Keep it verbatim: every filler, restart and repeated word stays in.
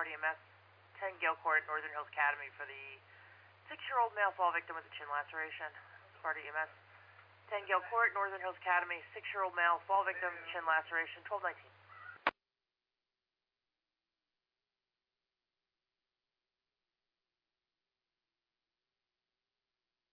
Sparta E M S, ten Gale Court, Northern Hills Academy for the six-year-old male fall victim with a chin laceration. Sparta E M S, ten Gale Court, Northern Hills Academy, six-year-old male fall victim, chin laceration, twelve nineteen.